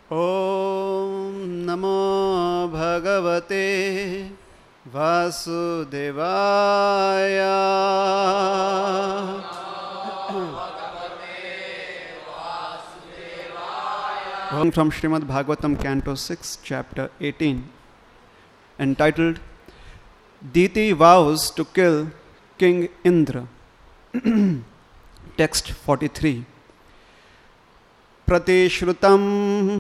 Om Namo Bhagavate Vasudevaya. From Srimad Bhagavatam, Canto 6, Chapter 18, entitled Diti Vows to Kill King Indra. Text 43. Pratishrutam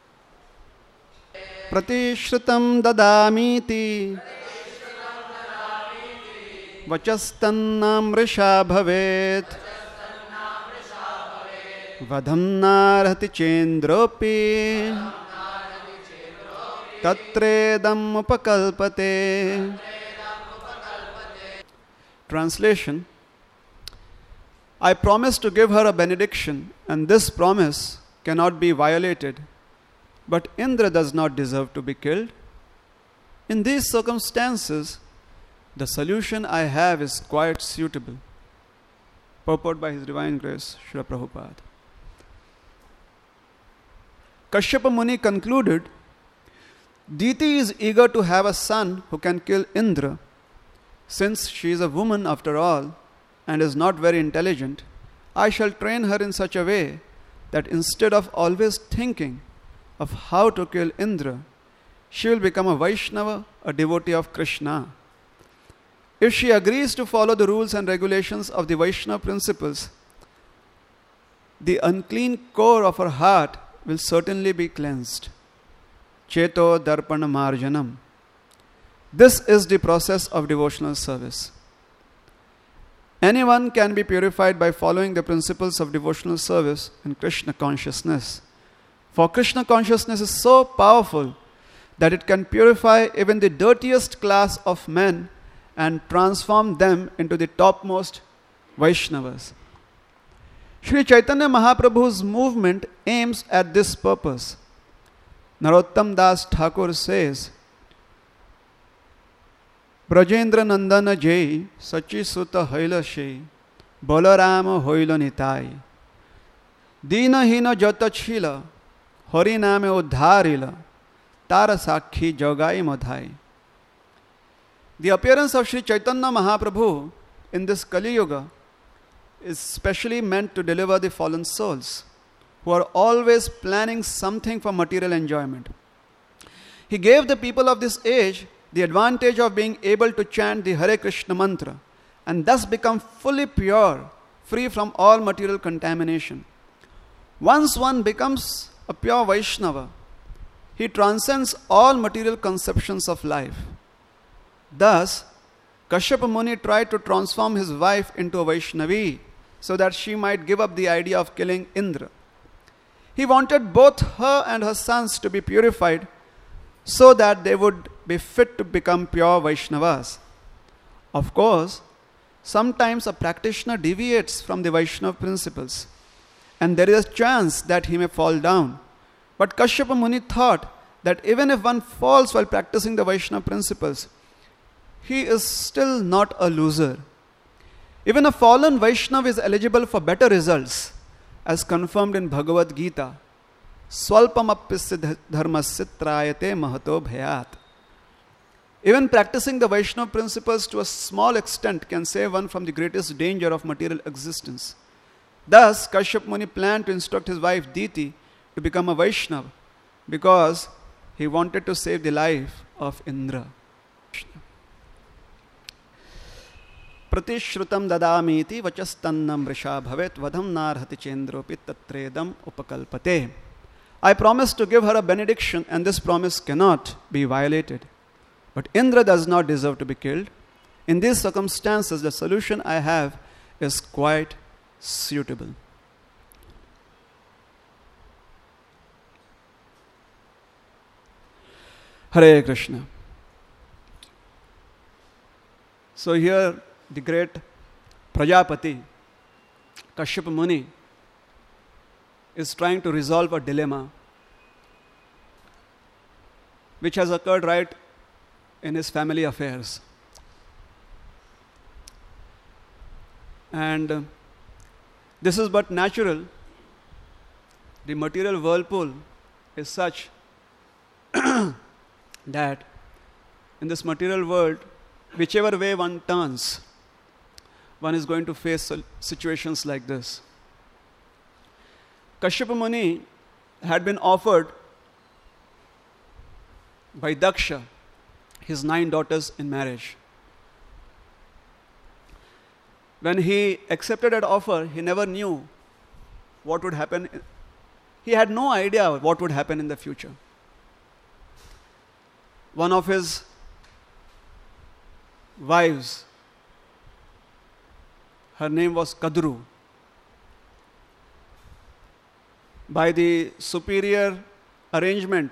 dadamiti vachastannam risha bhavet vadham narhati chendropi tatredam upakalpate. Translation: I promise to give her a benediction, and this promise cannot be violated. But Indra does not deserve to be killed. In these circumstances, the solution I have is quite suitable. Purport by His Divine Grace, Srila Prabhupada. Kashyapa Muni concluded, Diti is eager to have a son who can kill Indra. Since she is a woman after all, and is not very intelligent, I shall train her in such a way that instead of always thinking of how to kill Indra, she will become a Vaishnava, a devotee of Krishna. If she agrees to follow the rules and regulations of the Vaishnava principles, the unclean core of her heart will certainly be cleansed. Cheto Darpana Marjanam. This is the process of devotional service. Anyone can be purified by following the principles of devotional service and Krishna consciousness. For Krishna consciousness is so powerful that it can purify even the dirtiest class of men and transform them into the topmost Vaishnavas. Sri Chaitanya Mahaprabhu's movement aims at this purpose. Narottam Das Thakur says, Brajendra Nandana Jai Sachi Sutta Haila Shai Balarama Hoila Nitai Dina Hina Jata Chila Hari Name Udharila Tara Sakhi Jogai Madhai. The appearance of Sri Chaitanya Mahaprabhu in this Kali Yuga is specially meant to deliver the fallen souls who are always planning something for material enjoyment. He gave the people of this age the advantage of being able to chant the Hare Krishna mantra and thus become fully pure, free from all material contamination. Once one becomes a pure Vaishnava, he transcends all material conceptions of life. Thus, Kashyapa Muni tried to transform his wife into a Vaishnavi so that she might give up the idea of killing Indra. He wanted both her and her sons to be purified so that they would be fit to become pure Vaishnavas. Of course, sometimes a practitioner deviates from the Vaishnava principles, and there is a chance that he may fall down. But Kashyapa Muni thought that even if one falls while practicing the Vaishnava principles, he is still not a loser. Even a fallen Vaishnava is eligible for better results, as confirmed in Bhagavad Gita. Swalpamappisya dharmasya trayate mahato bhayat. Even practicing the Vaishnava principles to a small extent can save one from the greatest danger of material existence. Thus, Kashyapa Muni planned to instruct his wife Diti to become a Vaishnava because he wanted to save the life of Indra. Pratishrutam dadamiti vachastannam risha bhavet vadham narhati chendropi tatredam upakalpate. I promise to give her a benediction, and this promise cannot be violated. But Indra does not deserve to be killed. In these circumstances, the solution I have is quite suitable. Hare Krishna. So here the great Prajapati, Kashyapa Muni, is trying to resolve a dilemma which has occurred right in his family affairs. And this is but natural. The material whirlpool is such that in this material world, whichever way one turns, one is going to face situations like this. Kashyapa Muni had been offered by Daksha his 9 daughters in marriage. When he accepted that offer, he never knew what would happen. He had no idea what would happen in the future. One of his wives, her name was Kadru. By the superior arrangement,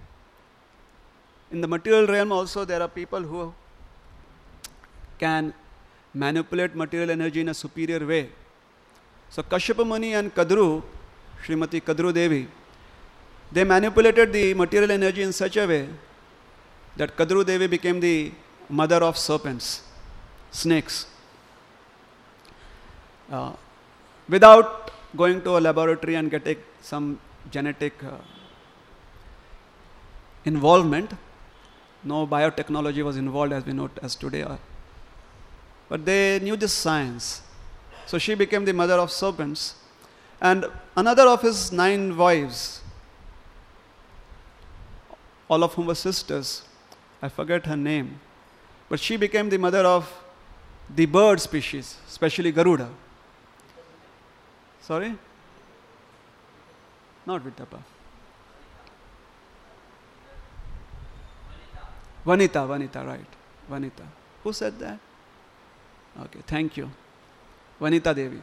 in the material realm also there are people who can manipulate material energy in a superior way. So Kashyapa Muni and Kadru, Srimati Kadru Devi, they manipulated the material energy in such a way that Kadru Devi became the mother of serpents, snakes. Without going to a laboratory and getting some genetic involvement, no biotechnology was involved as we know as today. But they knew this science. So she became the mother of serpents. And another of his 9 wives, all of whom were sisters, I forget her name, but she became the mother of the bird species, especially Garuda. Sorry? Not Vitapa. Vanita, right. Vanita. Who said that? Okay, thank you. Vanita Devi.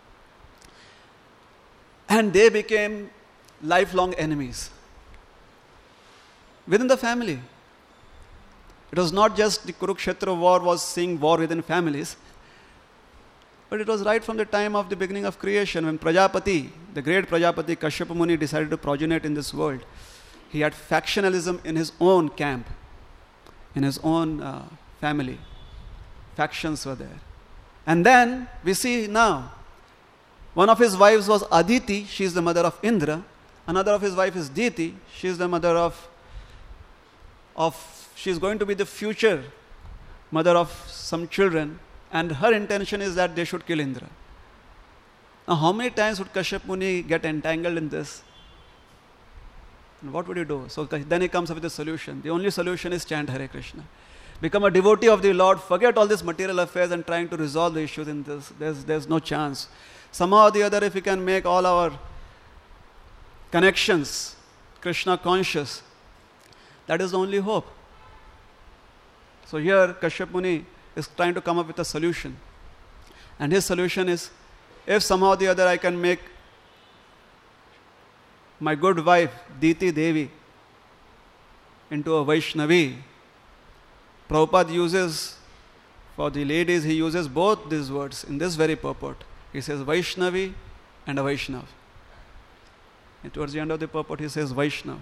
And they became lifelong enemies within the family. It was not just the Kurukshetra war was seeing war within families, but it was right from the time of the beginning of creation when Prajapati, the great Prajapati Kashyapa Muni, decided to progenate in this world. He had factionalism in his own camp, in his own family. Factions were there. And then we see now, one of his wives was Aditi, she is the mother of Indra. Another of his wife is Diti, she is the mother of she is going to be the future mother of some children, and her intention is that they should kill Indra. Now, how many times would Kashyapa Muni get entangled in this? And what would you do? So then he comes up with a solution. The only solution is chant Hare Krishna. Become a devotee of the Lord, forget all these material affairs and trying to resolve the issues in this. There's no chance. Somehow or the other, if we can make all our connections Krishna conscious, that is the only hope. So here Kashyapa Muni is trying to come up with a solution. And his solution is, if somehow or the other I can make my good wife Diti Devi into a Vaishnavi. Prabhupada uses, for the ladies, he uses both these words in this very purport. He says Vaishnavi and a Vaishnav. And towards the end of the purport he says Vaishnav.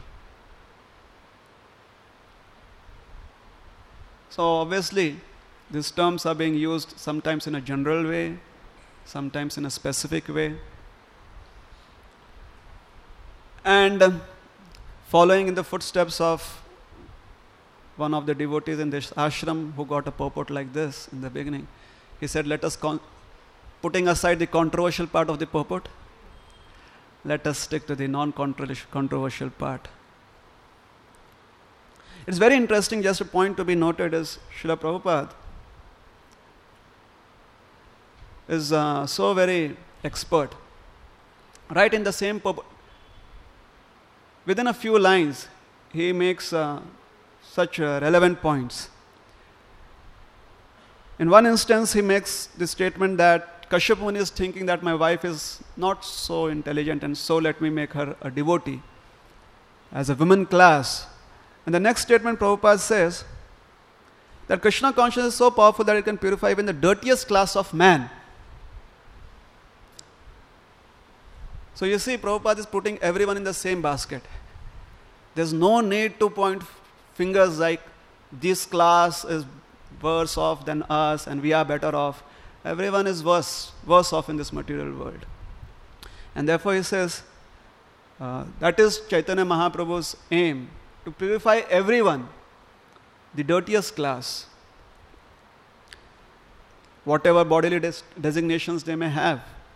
So obviously these terms are being used sometimes in a general way, sometimes in a specific way. And following in the footsteps of one of the devotees in this ashram who got a purport like this in the beginning, he said, let us, putting aside the controversial part of the purport, let us stick to the non-controversial part. It's very interesting, just a point to be noted is Srila Prabhupada is so very expert. Right in the same purport, within a few lines, he makes such relevant points. In one instance, he makes the statement that Kashyapa Muni is thinking that my wife is not so intelligent and so let me make her a devotee as a women class. And the next statement Prabhupada says that Krishna consciousness is so powerful that it can purify even the dirtiest class of man. So you see, Prabhupada is putting everyone in the same basket. There's no need to point fingers like this class is worse off than us and we are better off. Everyone is worse off in this material world. And therefore he says, That is Chaitanya Mahaprabhu's aim, to purify everyone, the dirtiest class, whatever bodily designations they may have.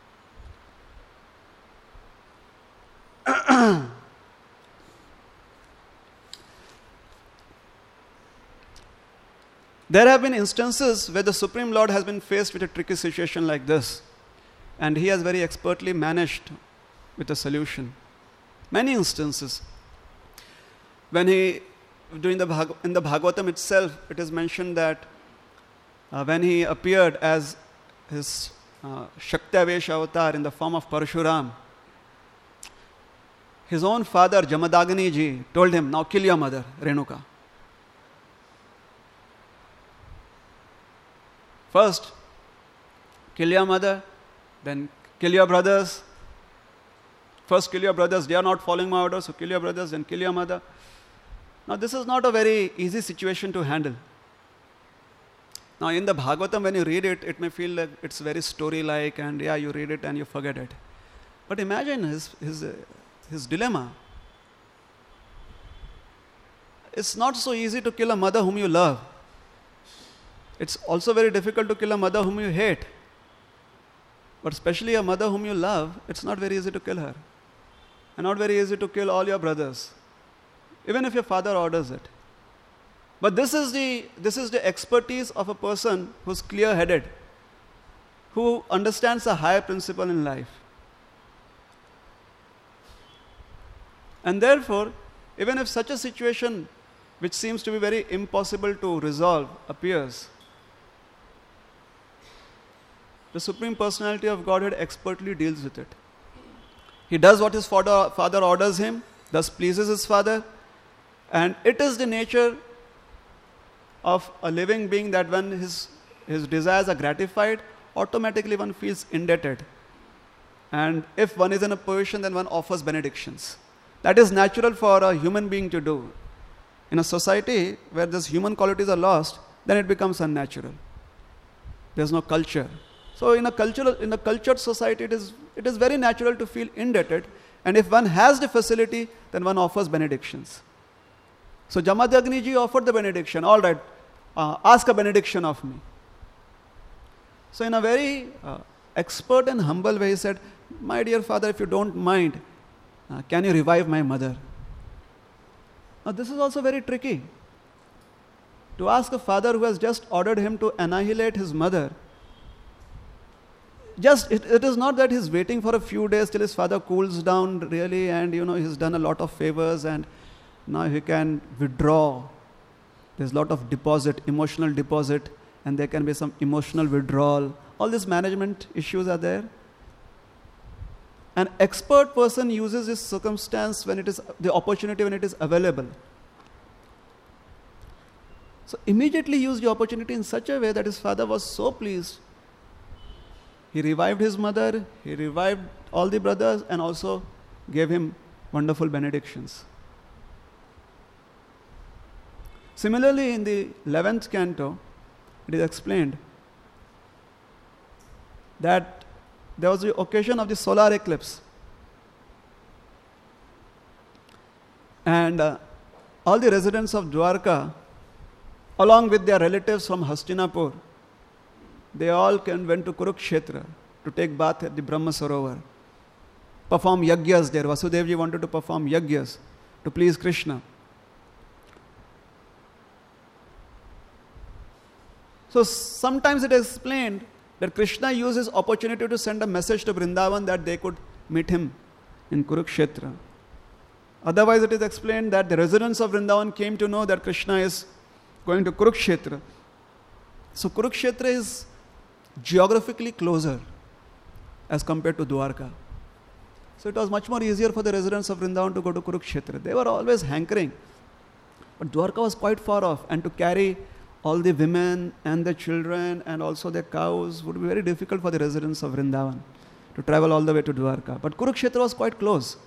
There have been instances where the Supreme Lord has been faced with a tricky situation like this, and he has very expertly managed with a solution. Many instances. When in the Bhagavatam itself, it is mentioned that when he appeared as his Shakti-avesh avatar in the form of Parshuram, his own father, Jamadagni ji, told him, now kill your mother, Renuka. First, kill your mother, then kill your brothers. First kill your brothers, they are not following my orders, so kill your brothers, then kill your mother. Now this is not a very easy situation to handle. Now in the Bhagavatam, when you read it, it may feel like it's very story-like, and yeah, you read it and you forget it. But imagine his dilemma. It's not so easy to kill a mother whom you love. It's also very difficult to kill a mother whom you hate. But especially a mother whom you love, it's not very easy to kill her. And not very easy to kill all your brothers, even if your father orders it. But this is the expertise of a person who's clear-headed, who understands a higher principle in life. And therefore, even if such a situation, which seems to be very impossible to resolve, appears, the Supreme Personality of Godhead expertly deals with it. He does what his father orders him, thus pleases his father, and it is the nature of a living being that when his desires are gratified, automatically one feels indebted. And if one is in a position, then one offers benedictions. That is natural for a human being to do. In a society where these human qualities are lost, then it becomes unnatural. There's no culture. So in a cultured society, it is very natural to feel indebted, and if one has the facility, then one offers benedictions. So Jamadagni ji offered the benediction. All right, ask a benediction of me. So in a very expert and humble way, he said, my dear father, if you don't mind, can you revive my mother? Now this is also very tricky. To ask a father who has just ordered him to annihilate his mother, it is not that he's waiting for a few days till his father cools down really, and he's done a lot of favors and now he can withdraw. There's a lot of deposit, emotional deposit, and there can be some emotional withdrawal. All these management issues are there. An expert person uses this circumstance when it is the opportunity, when it is available. So immediately use the opportunity in such a way that his father was so pleased. He revived his mother, he revived all the brothers, and also gave him wonderful benedictions. Similarly, in the 11th canto, it is explained that there was the occasion of the solar eclipse. And all the residents of Dwarka, along with their relatives from Hastinapur, they all went to Kurukshetra to take bath at the Brahma Sarovar, perform yagyas there. Vasudevji wanted to perform yagyas to please Krishna. So sometimes it is explained that Krishna uses opportunity to send a message to Vrindavan that they could meet him in Kurukshetra. Otherwise it is explained that the residents of Vrindavan came to know that Krishna is going to Kurukshetra. So Kurukshetra is geographically closer as compared to Dwarka. So it was much more easier for the residents of Vrindavan to go to Kurukshetra. They were always hankering. But Dwarka was quite far off, and to carry all the women and the children and also their cows would be very difficult for the residents of Vrindavan to travel all the way to Dwarka. But Kurukshetra was quite close.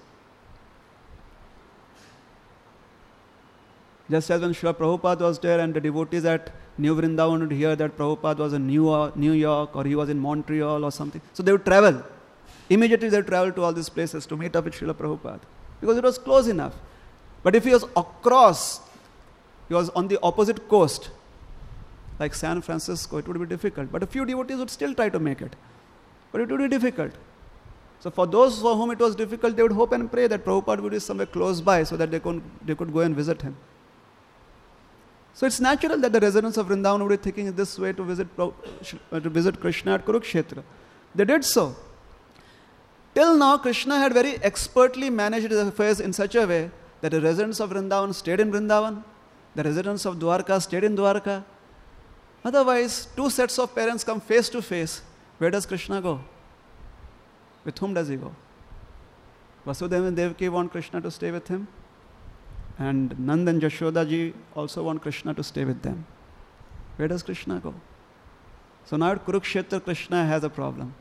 Just as when Srila Prabhupada was there and the devotees at New Vrindavan would hear that Prabhupada was in New York or he was in Montreal or something. So they would travel. Immediately they would travel to all these places to meet up with Srila Prabhupada. because it was close enough. But if he was across, he was on the opposite coast, like San Francisco, it would be difficult. But a few devotees would still try to make it. But it would be difficult. So for those for whom it was difficult, they would hope and pray that Prabhupada would be somewhere close by so that they could go and visit him. So it's natural that the residents of Vrindavan would be thinking this way to visit Krishna at Kurukshetra. They did so. Till now, Krishna had very expertly managed his affairs in such a way that the residents of Vrindavan stayed in Vrindavan, the residents of Dwarka stayed in Dwarka. Otherwise, two sets of parents come face to face. Where does Krishna go? With whom does he go? Vasudeva and Devaki want Krishna to stay with him, and Nand and Jashoda ji also want Krishna to stay with them. Where does Krishna go? So now at Kurukshetra, Krishna has a problem.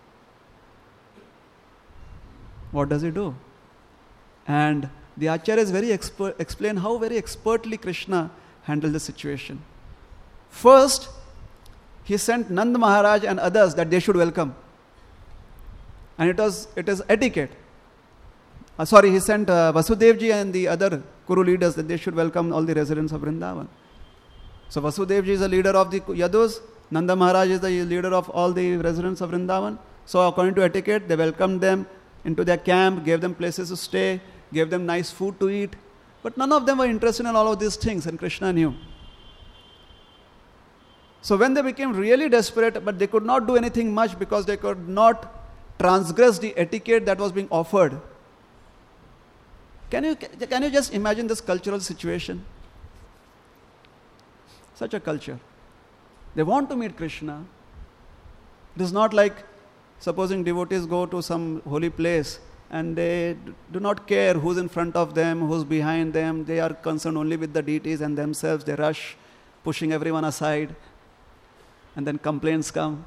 What does he do? And the Acharyas explain how very expertly Krishna handled the situation. First, he sent Nand Maharaj and others that they should welcome. And it is etiquette. He sent Vasudevji and the other Kuru leaders that they should welcome all the residents of Vrindavan. So Vasudevji is the leader of the Yadus, Nanda Maharaj is the leader of all the residents of Vrindavan. So according to etiquette, they welcomed them into their camp, gave them places to stay, gave them nice food to eat. But none of them were interested in all of these things, and Krishna knew. So when they became really desperate, but they could not do anything much because they could not transgress the etiquette that was being offered. Can you just imagine this cultural situation? Such a culture. They want to meet Krishna. It is not like supposing devotees go to some holy place and they do not care who's in front of them, who's behind them. They are concerned only with the deities and themselves. They rush, pushing everyone aside. And then complaints come.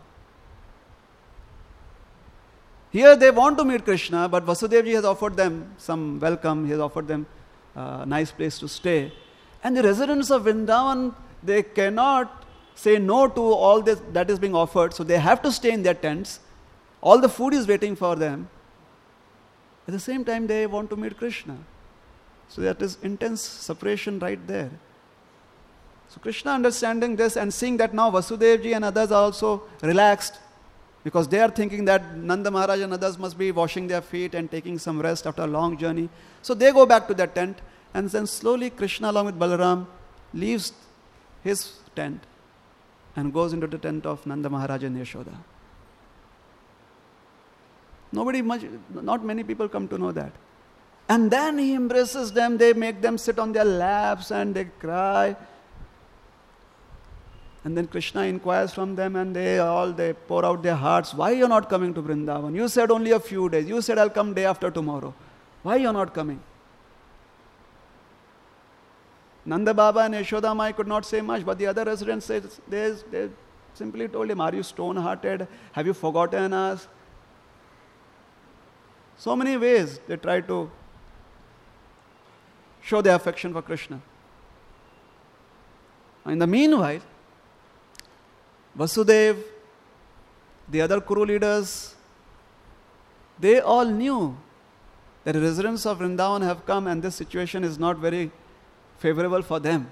Here they want to meet Krishna, but Vasudevji has offered them some welcome. He has offered them a nice place to stay. And the residents of Vrindavan, they cannot say no to all this that is being offered. So they have to stay in their tents. All the food is waiting for them. At the same time, they want to meet Krishna. So that is intense separation right there. So Krishna understanding this and seeing that now Vasudevji and others are also relaxed, because they are thinking that Nanda Maharaj and others must be washing their feet and taking some rest after a long journey. So they go back to their tent, and then slowly Krishna along with Balaram leaves his tent and goes into the tent of Nanda Maharaj and Yashoda. Not many people come to know that. And then he embraces them, they make them sit on their laps and they cry. And then Krishna inquires from them and they pour out their hearts. Why you are not coming to Vrindavan? You said only a few days. You said I'll come day after tomorrow. Why you are not coming? Nanda Baba and Yashoda Mai could not say much, but the other residents they simply told him, are you stone-hearted? Have you forgotten us? So many ways they try to show their affection for Krishna. In the meanwhile, Vasudev, the other Kuru leaders, they all knew that the residents of Vrindavan have come and this situation is not very favorable for them.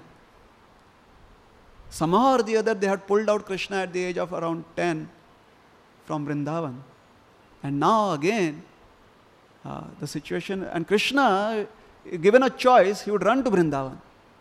Somehow or the other, they had pulled out Krishna at the age of around 10 from Vrindavan. And now again, the situation, and Krishna, given a choice, he would run to Vrindavan.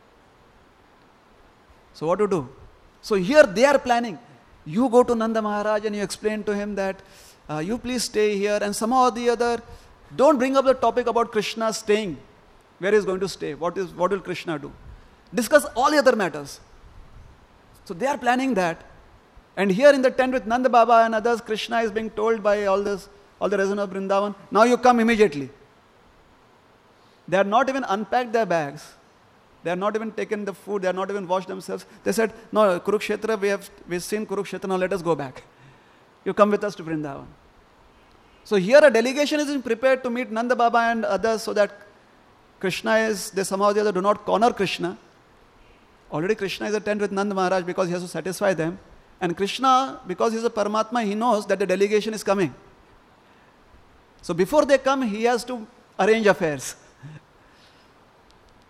So what to do? So here they are planning. You go to Nanda Maharaj and you explain to him that you please stay here, and somehow or the other, don't bring up the topic about Krishna staying. Where he is going to stay? What will Krishna do? Discuss all the other matters. So they are planning that. And here in the tent with Nanda Baba and others, Krishna is being told by all the residents of Vrindavan, now you come immediately. They had not even unpacked their bags. They have not even taken the food. They have not even washed themselves. They said, no, Kurukshetra, we've seen Kurukshetra, now let us go back. You come with us to Vrindavan. So here a delegation is prepared to meet Nanda Baba and others so that they somehow or the other do not corner Krishna. Already Krishna is at tent with Nanda Maharaj because he has to satisfy them. And Krishna, because he is a Paramatma, he knows that the delegation is coming. So before they come, he has to arrange affairs.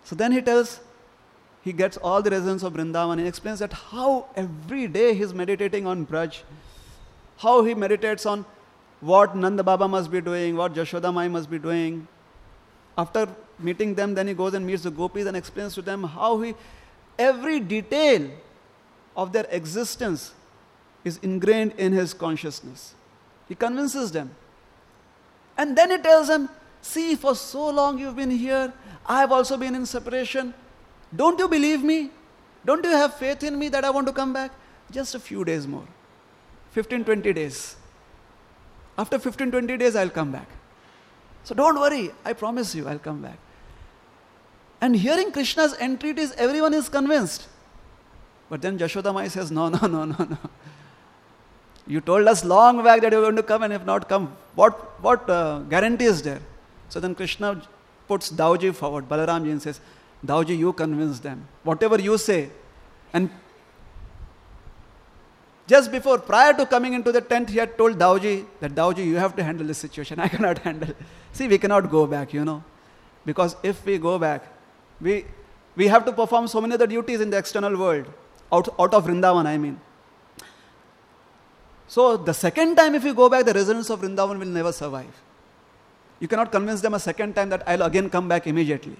So then he gets all the residents of Vrindavan. He explains that how every day he's meditating on Braj, how he meditates on what Nanda Baba must be doing, what Jashoda Mai must be doing. After meeting them, then he goes and meets the gopis and explains to them how every detail of their existence is ingrained in his consciousness. He convinces them. And then he tells them, see, for so long you've been here, I have also been in separation. Don't you believe me? Don't you have faith in me that I want to come back? Just a few days more. 15-20 days. After 15-20 days, I'll come back. So don't worry, I promise you, I'll come back. And hearing Krishna's entreaties, everyone is convinced. But then Jashoda Mai says, no. You told us long back that you were going to come, and if not come, what guarantee is there? So then Krishna puts Dauji forward, Balaramji, and says, Dauji, you convince them. Whatever you say. And just before, prior to coming into the tent, he had told Dauji that, Dauji, you have to handle this situation. I cannot handle it. See, we cannot go back, Because if we go back, we have to perform so many other duties in the external world. Out of Vrindavan, I mean. So the second time if you go back, the residents of Vrindavan will never survive. You cannot convince them a second time that I'll again come back immediately.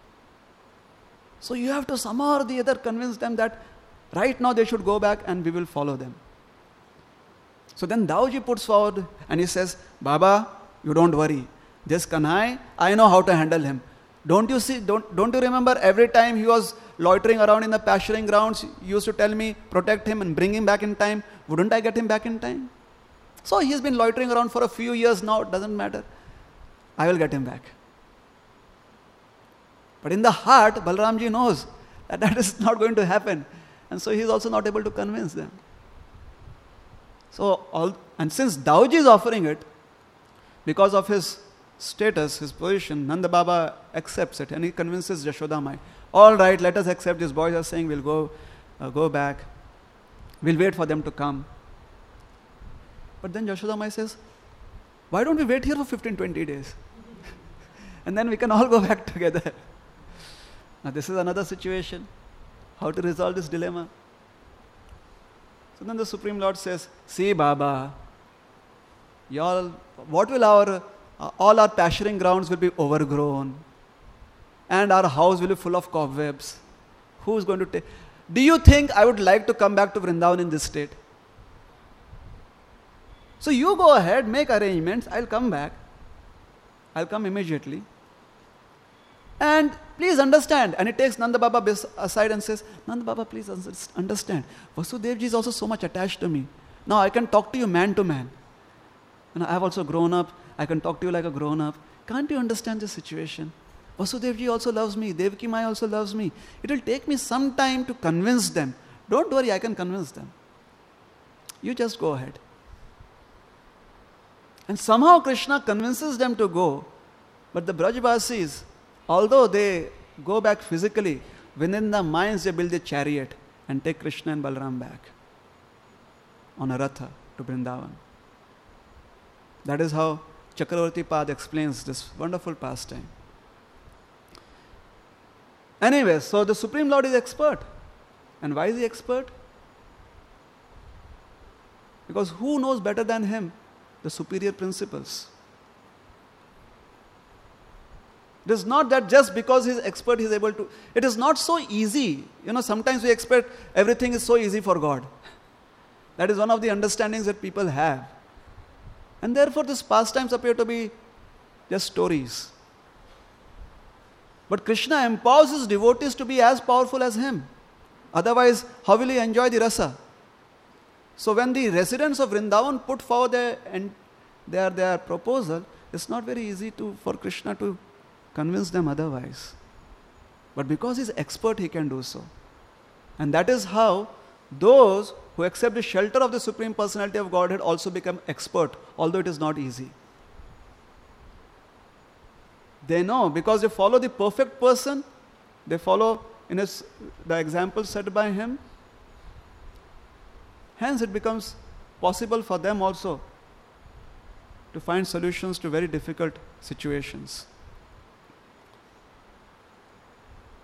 So you have to somehow or the other convince them that right now they should go back and we will follow them. So then Dauji puts forward and he says, Baba, you don't worry. This Kanhai, I know how to handle him. Don't you see, don't you remember every time he was loitering around in the pasturing grounds, you used to tell me, protect him and bring him back in time. Wouldn't I get him back in time? So he's been loitering around for a few years now, it doesn't matter. I will get him back. But in the heart, Balaramji knows that is not going to happen. And so he's also not able to convince them. And since Dauji is offering it, because of his status, his position, Nanda Baba accepts it and he convinces Jashoda Mai. All right, let us accept. These boys are saying we'll go back. We'll wait for them to come. But then Jashoda Mai says, why don't we wait here for 15-20 days? And then we can all go back together. Now this is another situation. How to resolve this dilemma? So then the Supreme Lord says, see Baba, what will all our pasturing grounds will be overgrown and our house will be full of cobwebs. Who's going to take? Do you think I would like to come back to Vrindavan in this state? So you go ahead, make arrangements, I'll come back. I'll come immediately. And please understand. And he takes Nanda Baba aside and says, Nanda Baba, please understand. Vasudevji is also so much attached to me. Now I can talk to you man to man. And I have also grown up. I can talk to you like a grown up. Can't you understand this situation? Vasudevji also loves me. Devaki Mai also loves me. It will take me some time to convince them. Don't worry, I can convince them. You just go ahead. And somehow Krishna convinces them to go. But the Brajvasis, although they go back physically, within the minds they build a chariot and take Krishna and Balaram back on a ratha to Vrindavan. That is how Chakravarti Pad explains this wonderful pastime. Anyway, so the Supreme Lord is expert. And why is he expert? Because who knows better than him the superior principles? It is not that just because he is expert he is able to. It is not so easy. Sometimes we expect everything is so easy for God. That is one of the understandings that people have. And therefore these pastimes appear to be just stories. But Krishna empowers his devotees to be as powerful as him. Otherwise, how will he enjoy the rasa? So when the residents of Vrindavan put forward their proposal, it's not very easy for Krishna to convince them otherwise. But because he's expert, he can do so. And that is how those who accept the shelter of the Supreme Personality of Godhead also become expert, although it is not easy. They know, because they follow the perfect person, they follow the example set by him. Hence it becomes possible for them also to find solutions to very difficult situations.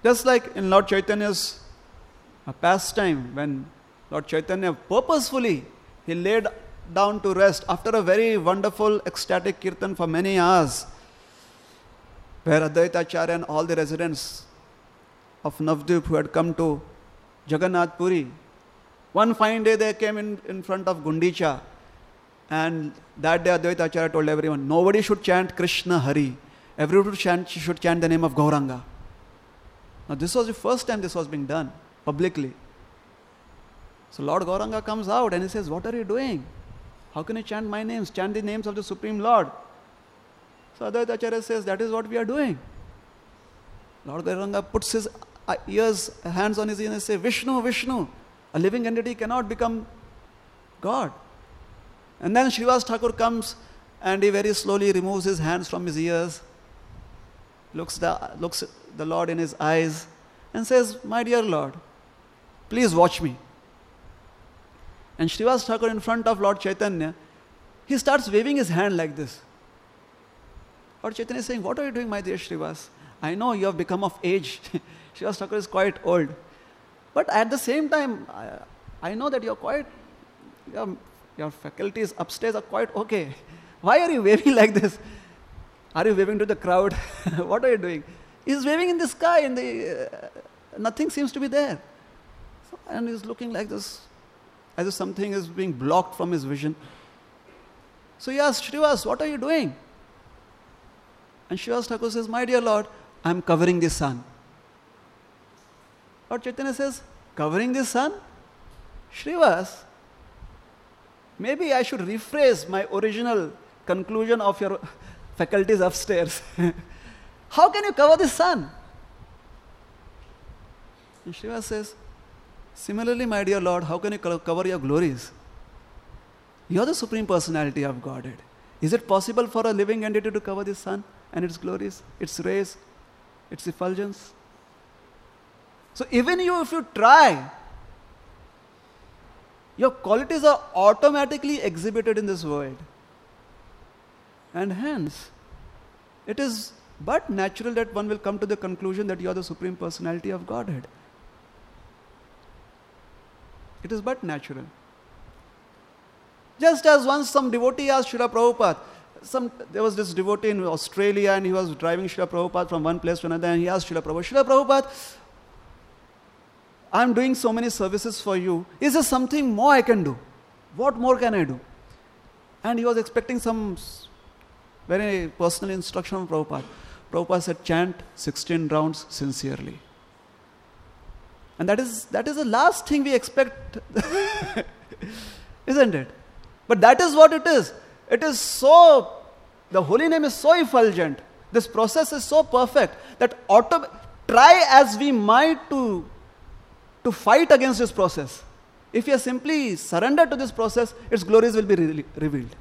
Just like in Lord Chaitanya's pastime, when Lord Chaitanya purposefully, he laid down to rest after a very wonderful ecstatic kirtan for many hours, where Advaita Acharya and all the residents of Navadvip who had come to Jagannath Puri, one fine day they came in front of Gundicha, and that day Advaita Acharya told everyone, nobody should chant Krishna Hari, everyone should chant the name of Gauranga. Now this was the first time this was being done publicly. So Lord Gauranga comes out and he says, what are you doing? How can you chant my names? Chant the names of the Supreme Lord. So Advaita Acharya says, that is what we are doing. Lord Gauranga puts his hands on his ears and says, Vishnu, Vishnu, a living entity cannot become God. And then Srivas Thakur comes and he very slowly removes his hands from his ears, looks the Lord in his eyes and says, my dear Lord, please watch me. And Srivas Thakur in front of Lord Chaitanya, he starts waving his hand like this. Lord Chaitanya is saying, what are you doing, my dear Srivas? I know you have become of age. Srivas Thakur is quite old. But at the same time, I know that you're quite, your faculties upstairs are quite okay. Why are you waving like this? Are you waving to the crowd? What are you doing? He's waving in the sky and nothing seems to be there. So, and he's looking like this, as if something is being blocked from his vision. So he asks, Srivas, what are you doing? And Srivas Thakur says, my dear Lord, I am covering the sun. Lord Chaitanya says, covering the sun? Srivas, maybe I should rephrase my original conclusion of your faculties upstairs. How can you cover the sun? And Srivas says, similarly, my dear Lord, how can you cover your glories? You are the Supreme Personality of Godhead. Is it possible for a living entity to cover the sun and its glories, its rays, its effulgence? So even if you try, your qualities are automatically exhibited in this world. And hence, it is but natural that one will come to the conclusion that you are the Supreme Personality of Godhead. It is but natural. Just as once some devotee asked Srila Prabhupada, there was this devotee in Australia and he was driving Srila Prabhupada from one place to another and he asked Srila Prabhupada, Srila Prabhupada, I am doing so many services for you. Is there something more I can do? What more can I do? And he was expecting some very personal instruction from Prabhupada. Prabhupada said, chant 16 rounds sincerely. And that is the last thing we expect, isn't it? But that is what it is. It is so, the holy name is so effulgent. This process is so perfect that try as we might to fight against this process. If you simply surrender to this process, its glories will be revealed.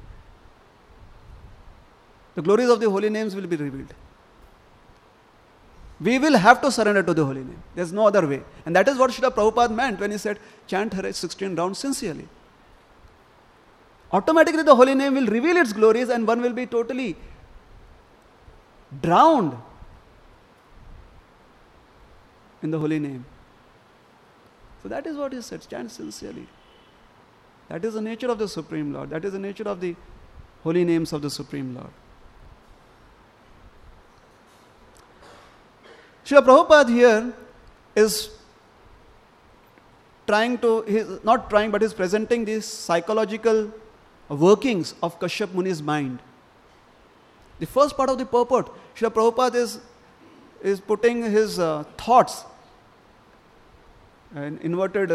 The glories of the holy names will be revealed. We will have to surrender to the holy name. There's no other way. And that is what Srila Prabhupada meant when he said, chant Hare 16 rounds sincerely. Automatically the holy name will reveal its glories and one will be totally drowned in the holy name. So that is what he said, chant sincerely. That is the nature of the Supreme Lord. That is the nature of the holy names of the Supreme Lord. Srila Prabhupada here is presenting these psychological workings of Kashyap Muni's mind. The first part of the purport, Srila Prabhupada is putting his thoughts in inverted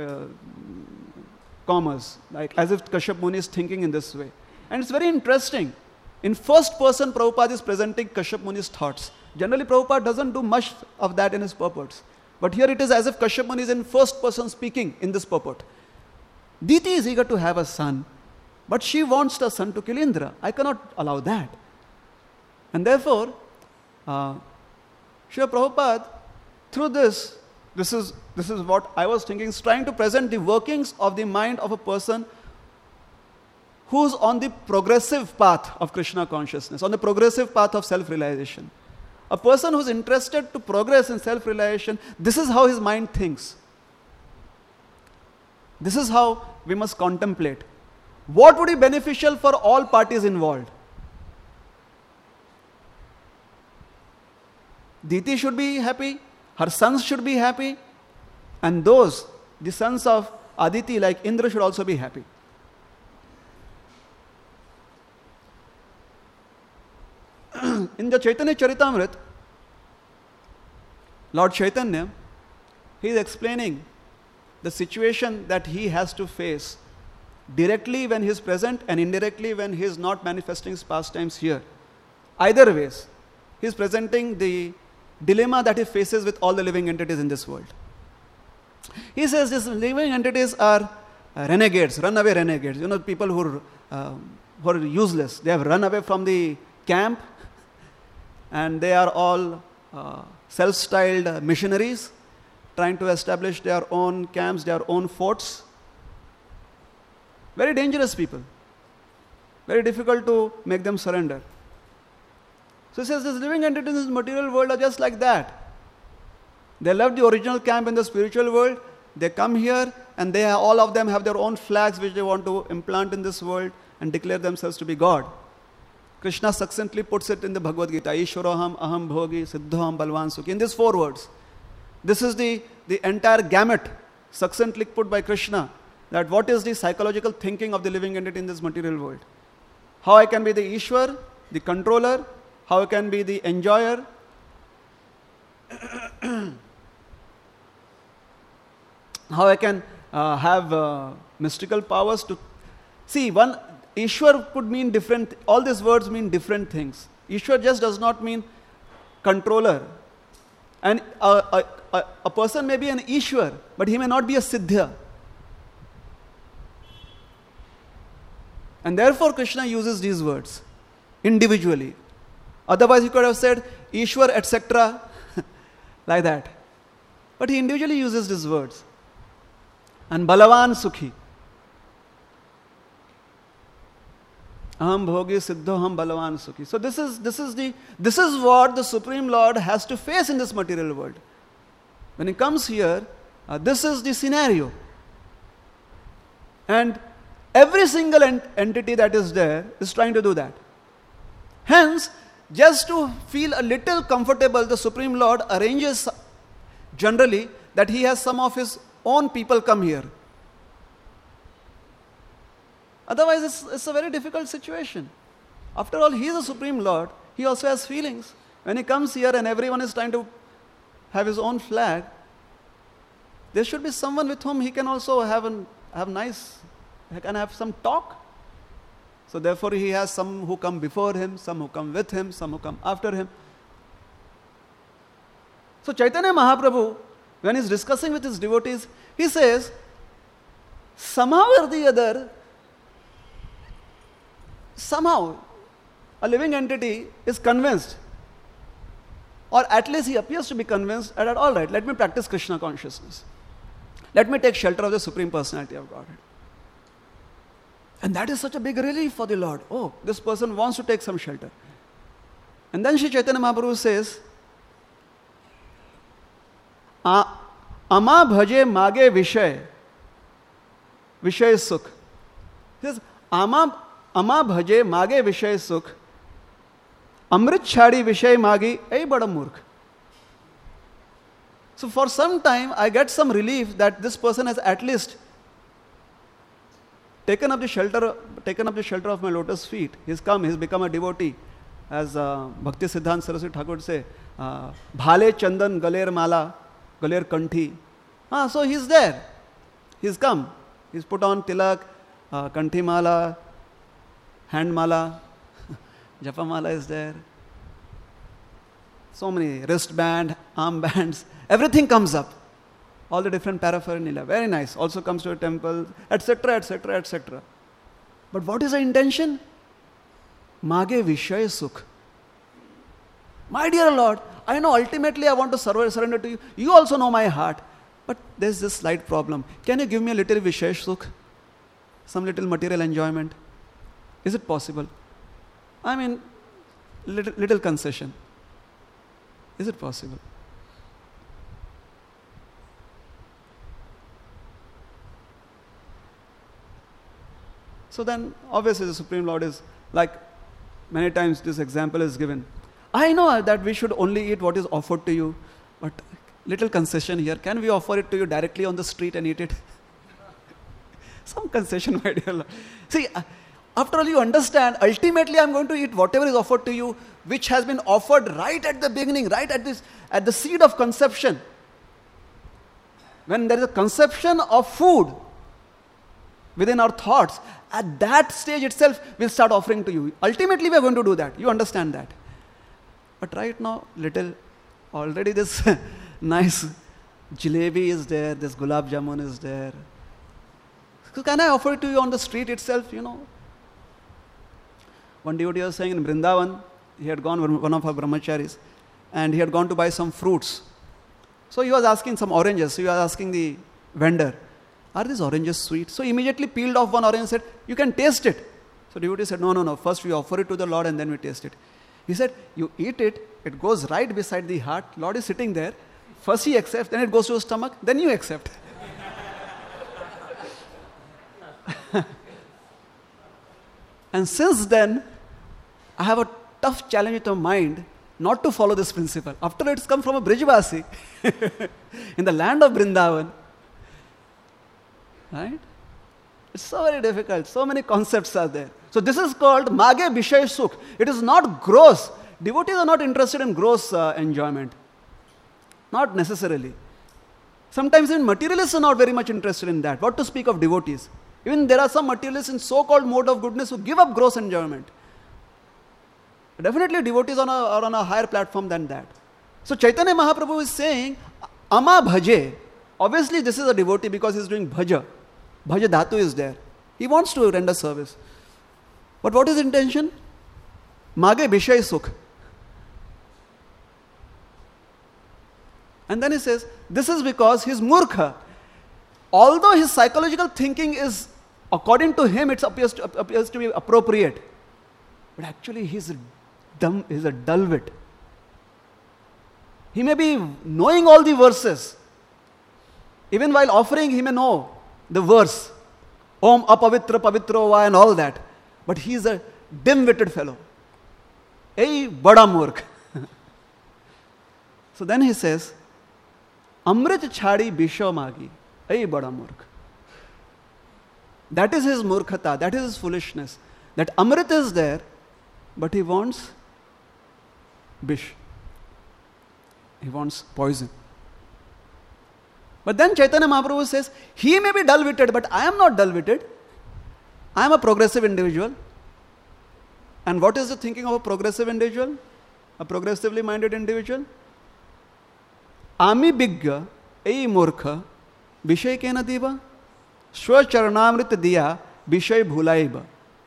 commas, like as if Kashyap Muni is thinking in this way. And it's very interesting. In first person, Prabhupada is presenting Kashyap Muni's thoughts. Generally, Prabhupada doesn't do much of that in his purports. But here it is as if Kashyap Muni is in first person speaking in this purport. Diti is eager to have a son, but she wants the son to kill Indra. I cannot allow that. And therefore, Srila Prabhupada, through this is what I was thinking, is trying to present the workings of the mind of a person who's on the progressive path of Krishna consciousness, on the progressive path of self-realization. A person who's interested to progress in self-realization, this is how his mind thinks. This is how we must contemplate. What would be beneficial for all parties involved? Diti should be happy, her sons should be happy, and those, the sons of Aditi like Indra, should also be happy. In the Chaitanya Charitamrita, Lord Chaitanya, he is explaining the situation that he has to face directly when he is present and indirectly when he is not manifesting his pastimes here. Either ways, he is presenting the dilemma that he faces with all the living entities in this world. He says these living entities are renegades, runaway renegades. You know, people who are useless. They have run away from the camp, and they are all self-styled missionaries trying to establish their own camps, their own forts. Very dangerous people. Very difficult to make them surrender. So he says these living entities in this material world are just like that. They left the original camp in the spiritual world. They come here and all of them have their own flags which they want to implant in this world and declare themselves to be God. Krishna succinctly puts it in the Bhagavad Gita, Ishwaroham, Aham Bhogi, Siddhoham, Balvan Sukhi. In these 4 words. This is the entire gamut succinctly put by Krishna, that what is the psychological thinking of the living entity in this material world. How I can be the Ishwar, the controller, how I can be the enjoyer, how I can have mystical powers to... See, one Ishwar could mean different, all these words mean different things. Ishwar just does not mean controller. And a person may be an Ishwar, but he may not be a Siddhya. And therefore Krishna uses these words individually. Otherwise he could have said Ishwar, etc. like that. But he individually uses these words. And Balavan Sukhi. Aham Bhogi Siddhoham Balavan Sukhi. So this is what the Supreme Lord has to face in this material world. When he comes here, this is the scenario. And every single entity that is there is trying to do that. Hence, just to feel a little comfortable, the Supreme Lord arranges generally that he has some of his own people come here. Otherwise, it's a very difficult situation. After all, he is a Supreme Lord. He also has feelings. When he comes here and everyone is trying to have his own flag, there should be someone with whom he can also he can have some talk. So therefore he has some who come before him, some who come with him, some who come after him. So Chaitanya Mahaprabhu, when he's discussing with his devotees, he says, somehow or the other, somehow a living entity is convinced, or at least he appears to be convinced that all right, let me practice Krishna consciousness. Let me take shelter of the Supreme Personality of Godhead. And that is such a big relief for the Lord. Oh, this person wants to take some shelter. And then Sri Chaitanya Mahaprabhu says, Ama bhaje mage vishay sukh. He says, Ama bhaje mage vishay sukh. Amrit chhadi vishay magi, ei bada murkh. So for some time, I get some relief that this person has at least taken up the shelter of my lotus feet. He's become a devotee. As Bhakti Siddhanta Saraswati Thakur would say, Bhale Chandan Galer Mala, Galer Kanthi. So he's there. He's come. He's put on tilak, Kanthi Mala, hand mala, Japa Mala is there. So many wristband, arm bands, everything comes up. All the different paraphernalia, very nice. Also comes to a temple, etc., etc., etc. But what is the intention? Mage Vishay Sukh. My dear Lord, I know ultimately I want to surrender to you. You also know my heart. But there's this slight problem. Can you give me a little Vishay Sukh? Some little material enjoyment? Is it possible? I mean, little concession. Is it possible? So then, obviously, the Supreme Lord is like, many times this example is given. I know that we should only eat what is offered to you, but little concession here. Can we offer it to you directly on the street and eat it? Some concession, my dear Lord. See, after all, you understand, ultimately I'm going to eat whatever is offered to you, which has been offered right at the beginning, right at the seed of conception. When there is a conception of food within our thoughts, at that stage itself we'll start offering to you. Ultimately we are going to do that. You understand that. But right now, already this nice jalebi is there, this gulab jamun is there. So can I offer it to you on the street itself, One devotee was saying in Vrindavan, he had gone, one of our brahmacharis, and he had gone to buy some fruits. So he was asking some oranges. So he was asking the vendor, are these oranges sweet? So immediately peeled off one orange and said, you can taste it. So devotee said, no, first we offer it to the Lord and then we taste it. He said, you eat it, it goes right beside the heart, Lord is sitting there, first he accepts, then it goes to his stomach, then you accept. And since then, I have a tough challenge with my mind not to follow this principle. After all, it's come from a Brijvasi in the land of Vrindavan. Right? It's so very difficult. So many concepts are there. So this is called Mage Bishay Sukh. It is not gross. Devotees are not interested in gross enjoyment. Not necessarily. Sometimes even materialists are not very much interested in that. What to speak of devotees? Even there are some materialists in so-called mode of goodness who give up gross enjoyment. Definitely devotees are on a higher platform than that. So Chaitanya Mahaprabhu is saying, Ama Bhaje. Obviously this is a devotee because he is doing bhaja. Bhaja dhatu is there. He wants to render service. But what is intention? Mage Bishay Sukh. And then he says, this is because he is murkha. Although his psychological thinking is, according to him, it appears to be appropriate. But actually he is a dull wit. He may be knowing all the verses. Even while offering, he may know the verse. Om apavitra pavitro va and all that. But he is a dim-witted fellow. Ei bada murkh. So then he says, Amrit chhadi bisho magi. Ei bada murkh. That is his murkhata. That is his foolishness. That Amrit is there, but he wants bish. He wants poison. But then Chaitanya Mahaprabhu says, he may be dull-witted, but I am not dull-witted. I am a progressive individual. And what is the thinking of a progressive individual? A progressively minded individual? Ami bigga, ei murkha, bishay kena diva, shwa charanamrit diya, bishay bhulaiba.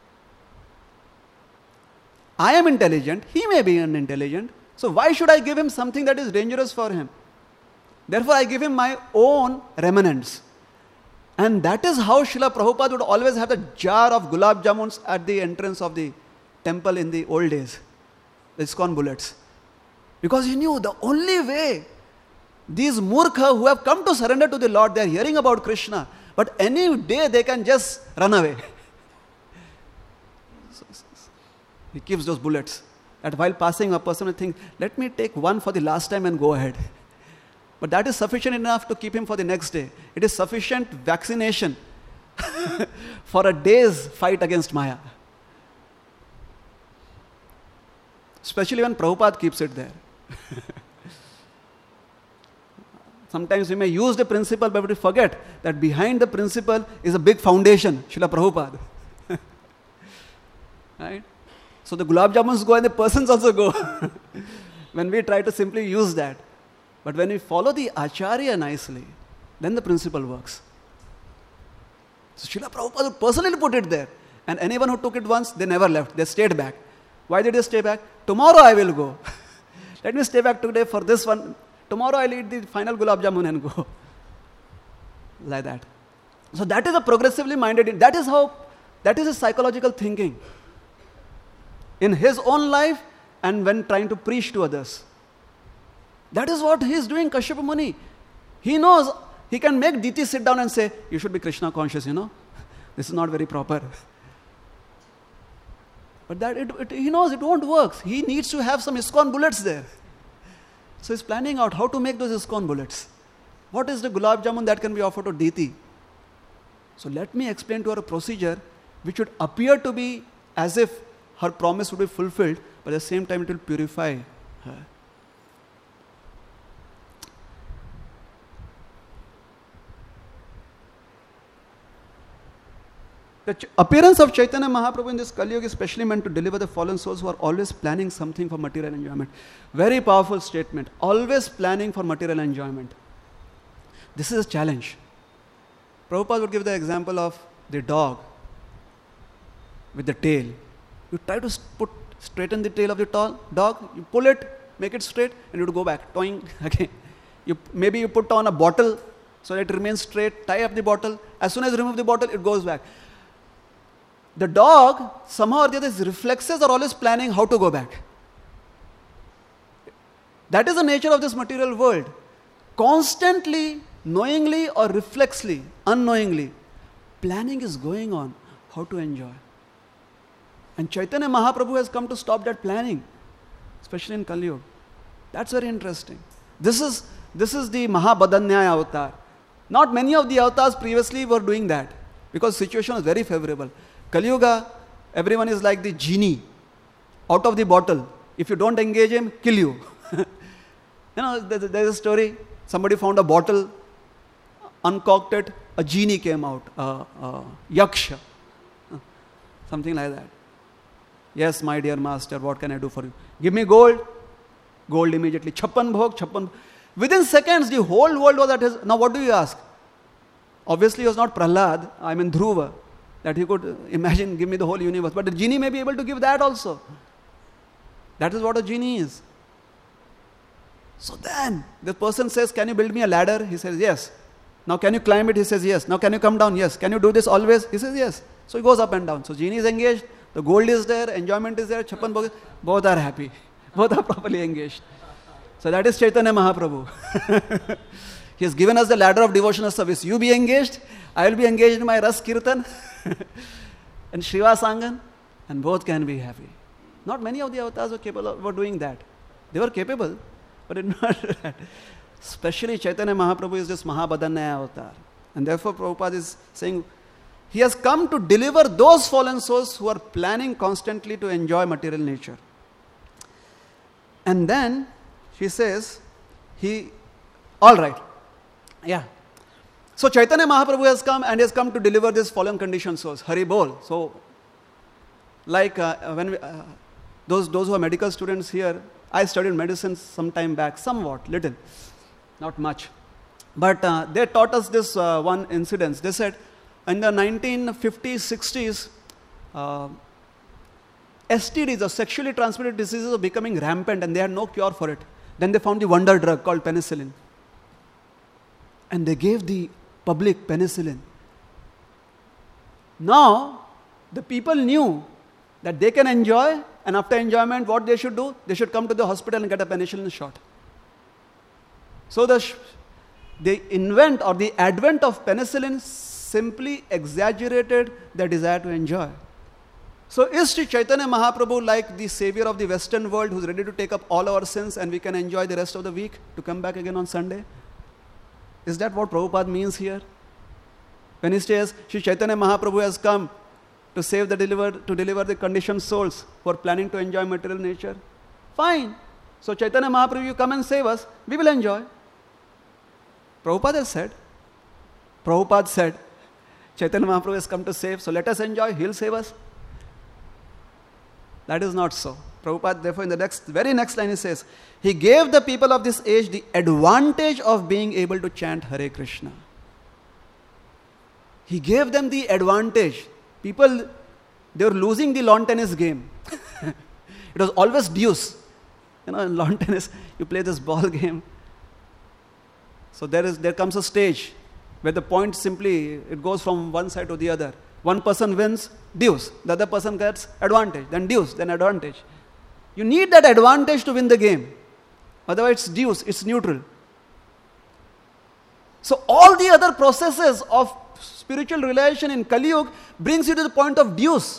I am intelligent, he may be unintelligent, so why should I give him something that is dangerous for him? Therefore, I give him my own remnants. And that is how Srila Prabhupada would always have the jar of gulab jamuns at the entrance of the temple in the old days, the ISKCON bullets. Because he knew the only way these murkha who have come to surrender to the Lord, they are hearing about Krishna, but any day they can just run away. So, he keeps those bullets. That while passing, a person will think, let me take one for the last time and go ahead. But that is sufficient enough to keep him for the next day. It is sufficient vaccination for a day's fight against Maya. Especially when Prabhupada keeps it there. Sometimes we may use the principle, but we forget that behind the principle is a big foundation, Srila Prabhupada. Right? So the gulab jamuns go and the persons also go. When we try to simply use that. But when we follow the Acharya nicely, then the principle works. So Srila Prabhupada personally put it there. And anyone who took it once, they never left. They stayed back. Why did they stay back? Tomorrow I will go. Let me stay back today for this one. Tomorrow I'll eat the final gulab jamun and go. Like that. So that is a progressively minded. That is his psychological thinking. In his own life and when trying to preach to others. That is what he is doing, Kashyapa Muni. He knows he can make Diti sit down and say, you should be Krishna conscious, This is not very proper. But that he knows it won't work. He needs to have some ISKCON bullets there. So he's planning out how to make those ISKCON bullets. What is the gulab jamun that can be offered to Diti? So let me explain to her a procedure which would appear to be as if her promise would be fulfilled, but at the same time it will purify her. The appearance of Chaitanya Mahaprabhu in this Kali Yuga is specially meant to deliver the fallen souls who are always planning something for material enjoyment. Very powerful statement. Always planning for material enjoyment. This is a challenge. Prabhupada would give the example of the dog with the tail. You try to straighten the tail of the dog, you pull it, make it straight, and it will go back, toing again. Maybe you put on a bottle so that it remains straight, tie up the bottle. As soon as you remove the bottle, it goes back. The dog, somehow or the other, his reflexes are always planning how to go back. That is the nature of this material world. Constantly, knowingly or reflexly, unknowingly, planning is going on how to enjoy. And Chaitanya Mahaprabhu has come to stop that planning, especially in Kali Yuga. That's very interesting. This is the Mahabadanyaya avatar. Not many of the avatars previously were doing that because situation was very favorable. Kali Yuga, everyone is like the genie out of the bottle. If you don't engage him, kill you. There's a story. Somebody found a bottle, uncorked it, a genie came out, yaksha, something like that. Yes, my dear master, what can I do for you? Give me gold. Gold immediately. Chappan bhog. Within seconds, the whole world was at his. Now, what do you ask? Obviously, it was not Prahlad, Dhruva, that he could imagine, give me the whole universe. But the genie may be able to give that also. That is what a genie is. So then, the person says, can you build me a ladder? He says, yes. Now, can you climb it? He says, yes. Now, can you come down? Yes. Can you do this always? He says, yes. So, he goes up and down. So, genie is engaged. The gold is there, enjoyment is there, Chappan Bhog, both are happy. Both are properly engaged. So that is Chaitanya Mahaprabhu. He has given us the ladder of devotional service. You be engaged, I will be engaged in my Ras Kirtan and Shiva Sangan, and both can be happy. Not many of the avatars were doing that. They were capable, but it not that. Especially Chaitanya Mahaprabhu is this Mahabadanyaya avatar. And therefore Prabhupada is saying, he has come to deliver those fallen souls who are planning constantly to enjoy material nature. And then she says, all right. Yeah. So Chaitanya Mahaprabhu has come and has come to deliver this fallen conditioned souls. Hari Bol. So, like those who are medical students here, I studied medicine some time back, somewhat, little, not much. But they taught us this one incident. They said, in the 1950s, 60s, STDs, or sexually transmitted diseases, were becoming rampant and they had no cure for it. Then they found the wonder drug called penicillin. And they gave the public penicillin. Now, the people knew that they can enjoy, and after enjoyment, what they should do? They should come to the hospital and get a penicillin shot. So the advent of penicillin simply exaggerated their desire to enjoy. So is Sri Chaitanya Mahaprabhu like the savior of the Western world who is ready to take up all our sins and we can enjoy the rest of the week to come back again on Sunday? Is that what Prabhupada means here? When he says Sri Chaitanya Mahaprabhu has come to deliver the conditioned souls who are planning to enjoy material nature? Fine. So Chaitanya Mahaprabhu, you come and save us, we will enjoy. Prabhupada said, Chaitanya Mahaprabhu has come to save, so let us enjoy, he'll save us. That is not so. Prabhupada, therefore, in the very next line he says, he gave the people of this age the advantage of being able to chant Hare Krishna. He gave them the advantage. People, they were losing the lawn tennis game. It was always deuce. In lawn tennis, you play this ball game. So there comes a stage where the point simply, it goes from one side to the other. One person wins, deuce. The other person gets advantage, then deuce, then advantage. You need that advantage to win the game. Otherwise it's deuce, it's neutral. So all the other processes of spiritual realization in Kali Yuga brings you to the point of deuce.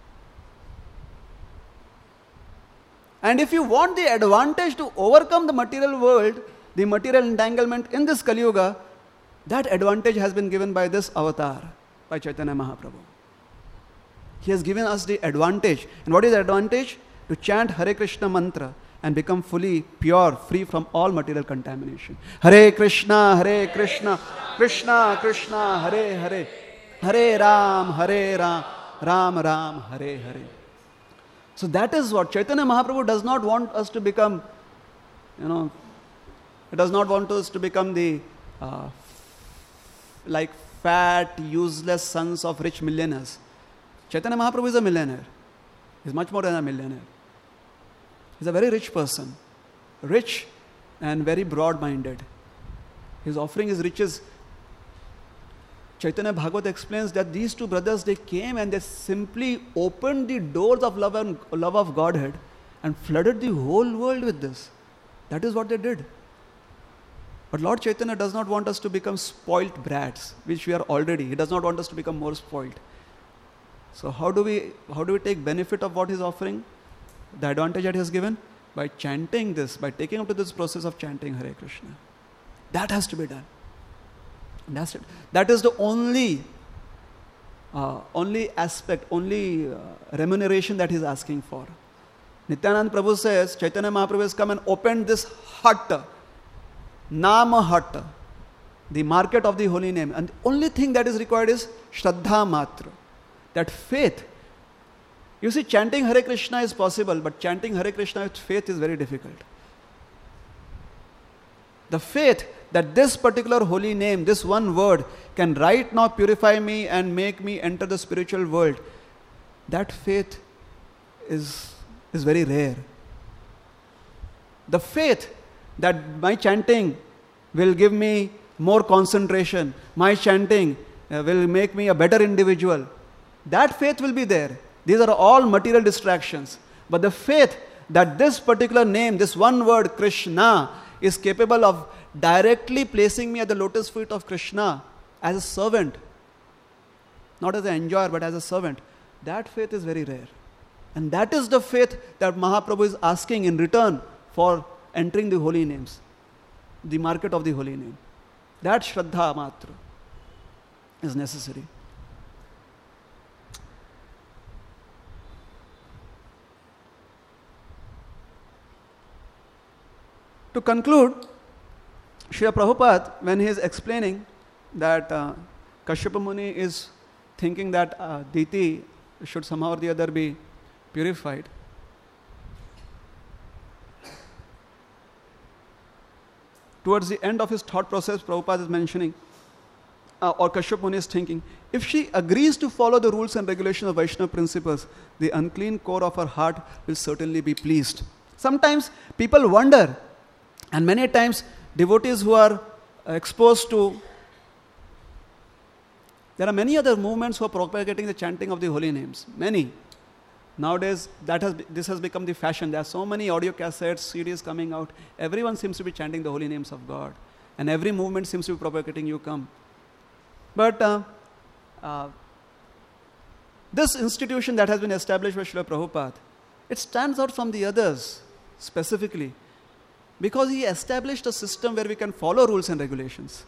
And if you want the advantage to overcome the material world, the material entanglement in this Kali Yuga, that advantage has been given by this avatar, by Chaitanya Mahaprabhu. He has given us the advantage. And what is the advantage? To chant Hare Krishna mantra and become fully pure, free from all material contamination. Hare Krishna, Krishna Krishna, Hare Hare, Hare Ram, Ram Ram, Hare Hare. So that is what Chaitanya Mahaprabhu does not want us to become, he does not want us to become the like fat, useless sons of rich millionaires. Chaitanya Mahaprabhu is a millionaire. He's much more than a millionaire. He's a very rich person. Rich and very broad-minded. His offering is riches. Chaitanya Bhagavat explains that these two brothers, they came and they simply opened the doors of love and love of Godhead and flooded the whole world with this. That is what they did. But Lord Chaitanya does not want us to become spoilt brats, which we are already. He does not want us to become more spoilt. So how do we take benefit of what He is offering? The advantage that He has given? By chanting this, by taking up to this process of chanting Hare Krishna. That has to be done. And that's it. That is the only aspect, remuneration that He is asking for. Nityanand Prabhu says, Chaitanya Mahaprabhu has come and opened this hut, Nama hut, the market of the holy name. And the only thing that is required is Shraddha Matra. That faith. You see, chanting Hare Krishna is possible, but chanting Hare Krishna with faith is very difficult. The faith that this particular holy name, this one word, can right now purify me and make me enter the spiritual world, that faith is very rare. The faith that my chanting will give me more concentration, my chanting will make me a better individual, that faith will be there. These are all material distractions. But the faith that this particular name, this one word, Krishna, is capable of directly placing me at the lotus feet of Krishna as a servant, not as an enjoyer, but as a servant, that faith is very rare. And that is the faith that Mahaprabhu is asking in return for entering the holy names, the market of the holy name. That Shraddha Matra is necessary. To conclude, Srila Prabhupada, when he is explaining that Kashyapa Muni is thinking that Diti should somehow or the other be purified, towards the end of his thought process, Prabhupada is mentioning, or Kashyapa Muni is thinking, if she agrees to follow the rules and regulations of Vaishnava principles, the unclean core of her heart will certainly be pleased. Sometimes people wonder, and many times devotees who are exposed to, there are many other movements who are propagating the chanting of the holy names. Many. Nowadays, this has become the fashion. There are so many audio cassettes, CDs coming out. Everyone seems to be chanting the holy names of God. And every movement seems to be propagating, you come. But this institution that has been established by Srila Prabhupada, it stands out from the others specifically, because he established a system where we can follow rules and regulations.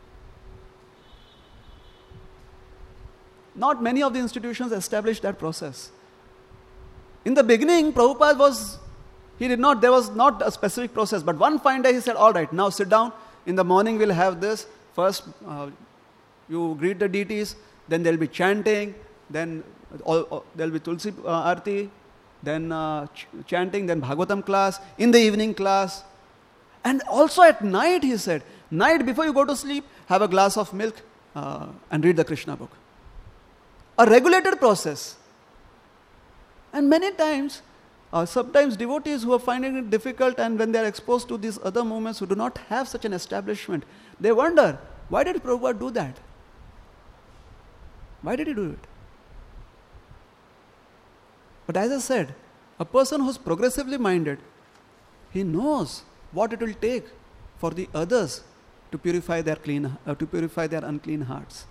Not many of the institutions established that process. In the beginning, Prabhupada there was not a specific process, but one fine day he said, all right, now sit down, in the morning we'll have this, first you greet the deities, then there'll be chanting, then there'll be Tulsi Aarti, then chanting, then Bhagavatam class, in the evening class. And also at night, he said, night before you go to sleep, have a glass of milk and read the Krishna book. A regulated process. And many times, sometimes devotees who are finding it difficult, and when they are exposed to these other movements who do not have such an establishment, they wonder, why did Prabhupada do that? Why did he do it? But as I said, a person who's progressively minded, he knows what it will take for the others to purify their unclean hearts.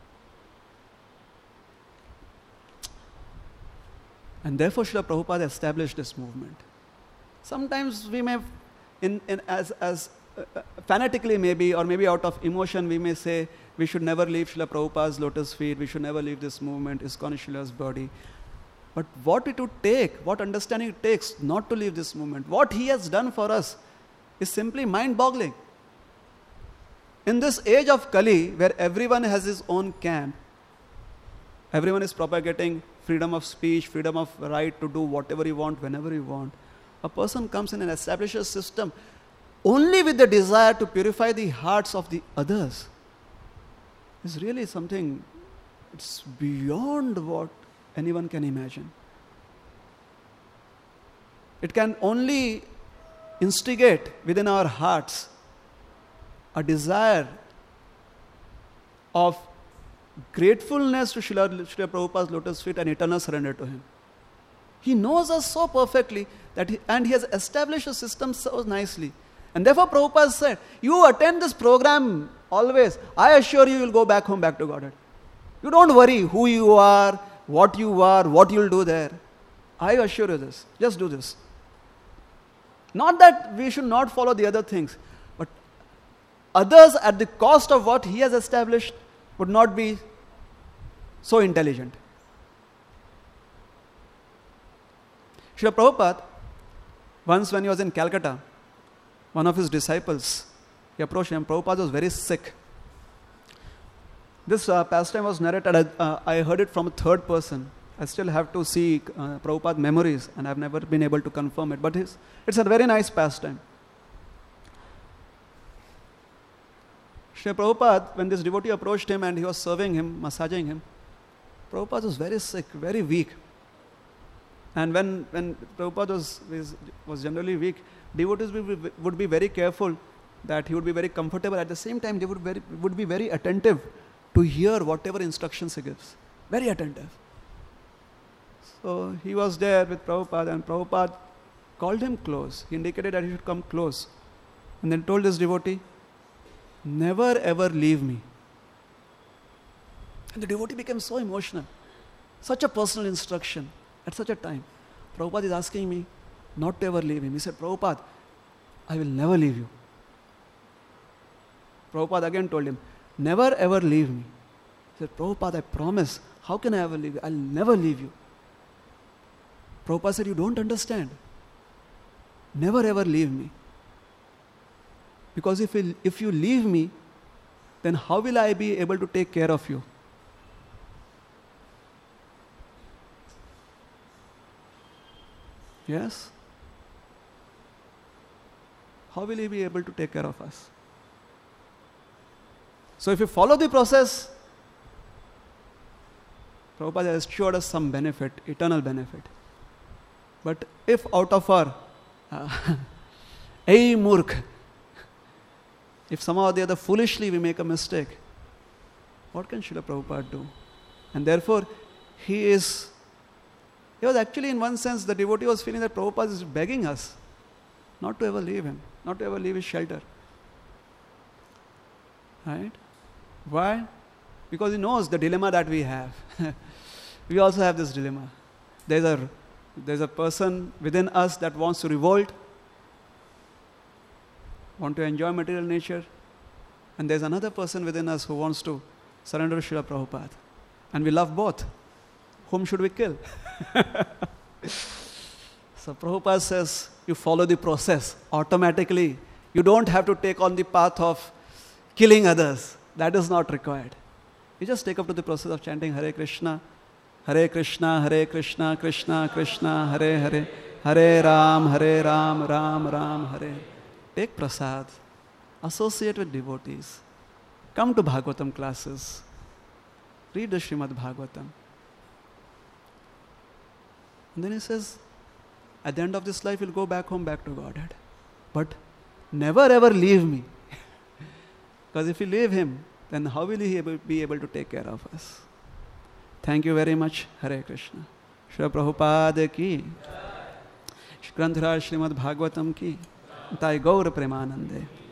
And therefore Srila Prabhupada established this movement. Sometimes we may, as fanatically maybe, or maybe out of emotion, we may say we should never leave Srila Prabhupada's lotus feet, we should never leave this movement, ISKCON is Srila's body. But what it would take, what understanding it takes not to leave this movement, what he has done for us is simply mind-boggling. In this age of Kali, where everyone has his own camp, everyone is propagating freedom of speech, freedom of right to do whatever you want, whenever you want. A person comes in and establishes a system only with the desire to purify the hearts of the others. It's really something, it's beyond what anyone can imagine. It can only instigate within our hearts a desire of gratefulness to Srila Prabhupada's lotus feet and eternal surrender to him. He knows us so perfectly and he has established a system so nicely. And therefore Prabhupada said, you attend this program always. I assure you will go back home, back to Godhead. You don't worry who you are, what you'll do there. I assure you this. Just do this. Not that we should not follow the other things, but others at the cost of what he has established would not be so intelligent. Srila Prabhupada, once when he was in Calcutta, one of his disciples, he approached him. Prabhupada was very sick. This pastime was narrated, I heard it from a third person. I still have to see Prabhupada's memories and I've never been able to confirm it. But it's a very nice pastime. Srila Prabhupada, when this devotee approached him and he was serving him, massaging him, Prabhupada was very sick, very weak. And when Prabhupada was generally weak, devotees would be very careful that he would be very comfortable. At the same time, they would be very attentive to hear whatever instructions he gives. Very attentive. So he was there with Prabhupada and Prabhupada called him close. He indicated that he should come close. And then told this devotee, never ever leave me. And the devotee became so emotional. Such a personal instruction at such a time. Prabhupada is asking me not to ever leave him. He said, Prabhupada, I will never leave you. Prabhupada again told him, never ever leave me. He said, Prabhupada, I promise. How can I ever leave you? I'll never leave you. Prabhupada said, you don't understand. Never ever leave me. Because if you leave me, then how will I be able to take care of you? Yes? How will he be able to take care of us? So if you follow the process, Prabhupada has assured us some benefit, eternal benefit. But if out of our hey murk, if somehow or the other foolishly we make a mistake, what can Srila Prabhupada do? And therefore, he was actually, in one sense, the devotee was feeling that Prabhupada is begging us not to ever leave him, not to ever leave his shelter. Right? Why? Because he knows the dilemma that we have. We also have this dilemma. There's a person within us that wants to revolt, want to enjoy material nature, and there's another person within us who wants to surrender to Srila Prabhupada. And we love both. Whom should we kill? So Prabhupada says, you follow the process automatically. You don't have to take on the path of killing others. That is not required. You just take up to the process of chanting Hare Krishna, Hare Krishna, Hare Krishna, Krishna Krishna, Hare Hare, Hare Ram, Ram Ram, Hare. Take prasad. Associate with devotees. Come to Bhagavatam classes. Read the Srimad Bhagavatam. And then he says, at the end of this life, you'll go back home, back to Godhead. But never ever leave me. Because if you leave him, then how will he be able to take care of us? Thank you very much. Hare Krishna. Srila Prabhupada ki. Granthara Srimad Bhagavatam ki. তাই গৌর প্রেমানন্দে।